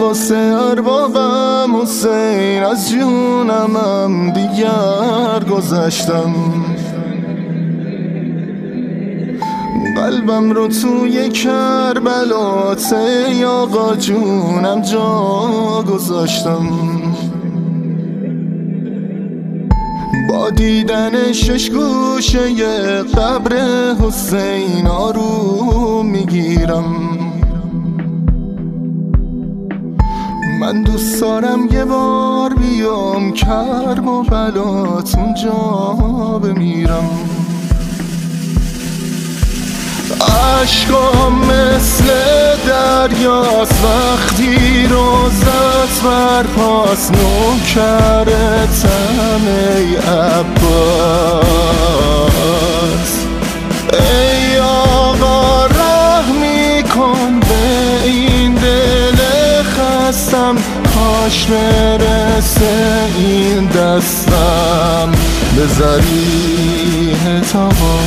واسه اربابم حسین، از جونمم دیگر گذشتم. قلبم رو توی کربلات ای آقا جونم جا گذاشتم. با دیدن شش گوشه ی قبر حسین آروم میگیرم. من دوست دارم یه بار بیام کرب و بلات اونجا بمیرم. عشقام مثل دریاست وقتی روزت برپاس نوکرتم ای عباس. ای آقا رحمی کن به این دل خستم، کاش برسه این دستم به ذریح تابا.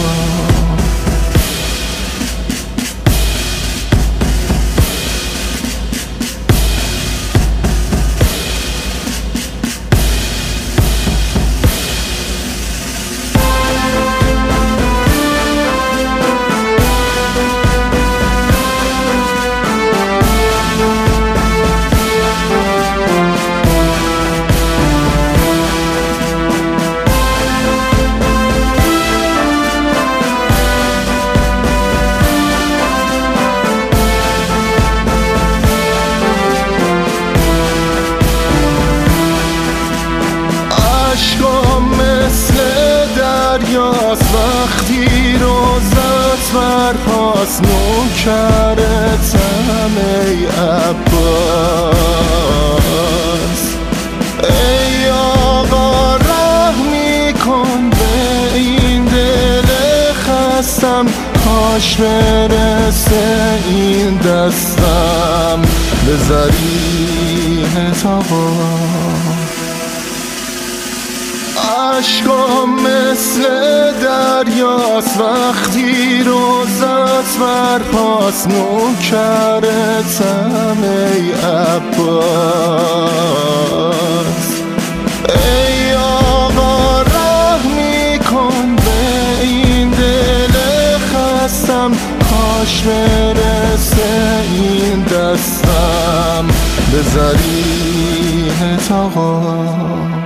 وقتی روزت برپاس نوکرتم ای عباس. ای آقا رحمی کن به این دل خستم، کاش برسه این دستم به ذریح تابا. عشقام مثل دریاست وقتی روزت برپاس نوکرتم ای عباس. ای آقا رحمی کن به این دل خستم، کاش برسه این دستم به ذریح تابا.